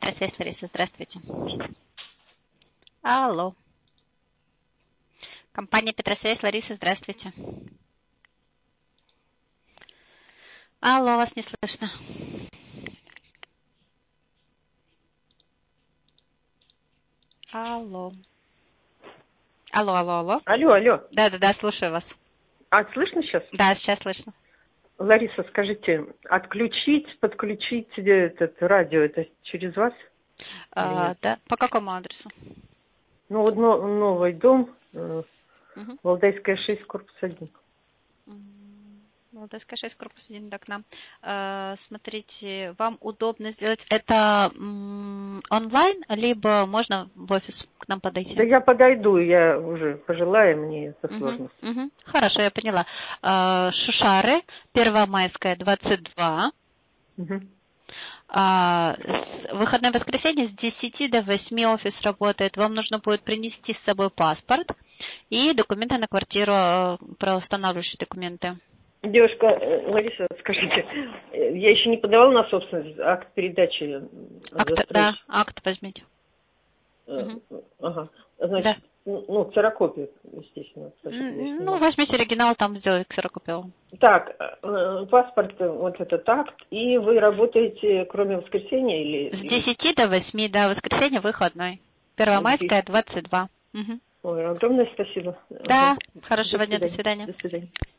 Петросвязь, Лариса, здравствуйте. Алло. Компания Петросвязь, Лариса, здравствуйте. Алло, вас не слышно. Алло. Алло. Алло. Да, слушаю вас. Слышно сейчас? Да, сейчас слышно. Лариса, скажите, подключить этот радио, это через вас? Да, по какому адресу? Новый дом, Валдайская 6, корпус 1. Валдайская 6, корпус 1, да, к нам. Смотрите, вам удобно сделать это онлайн, либо можно в офис к нам подойти? Да я подойду, я уже пожилая, мне это сложно. Хорошо, я поняла. Шушары, Первомайская, 22. Выходное воскресенье с 10 до 8 офис работает. Вам нужно будет принести с собой паспорт и документы на квартиру, правоустанавливающие документы. Девушка, Лариса, скажите, я еще не подавала на собственность акт передачи? Акт возьмите. Значит, ксерокопию, естественно. Возьмите оригинал, там сделать ксерокопию. Так, паспорт, вот этот акт, и вы работаете кроме воскресенья или... С 10 до 8, да, воскресенье выходной. Первомайская, 22. Ой, огромное спасибо. Да, хорошего дня, до свидания. До свидания.